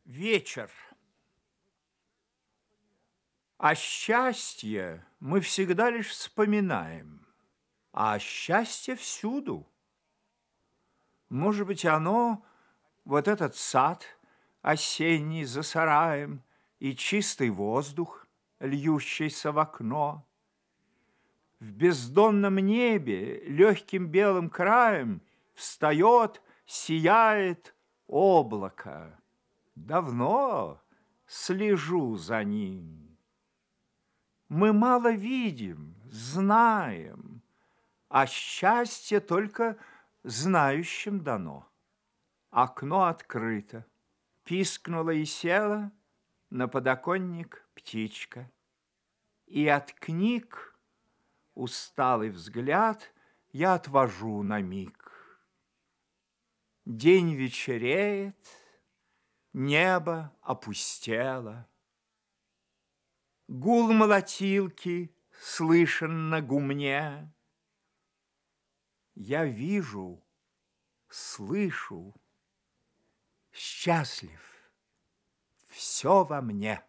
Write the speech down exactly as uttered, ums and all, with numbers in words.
Вечер. А счастье мы всегда лишь вспоминаем, а счастье всюду. Может быть, оно, вот этот сад осенний за сараем и чистый воздух, льющийся в окно. В бездонном небе легким белым краем встает, сияет облако. Давно слежу за ним. Мы мало видим, знаем, а счастье только знающим дано. Окно открыто, пискнула и села на подоконник птичка. И от книг усталый взгляд я отвожу на миг. День вечереет, небо опустело. Гул молотилки слышен на гумне. Я вижу, слышу, счастлив, все во мне.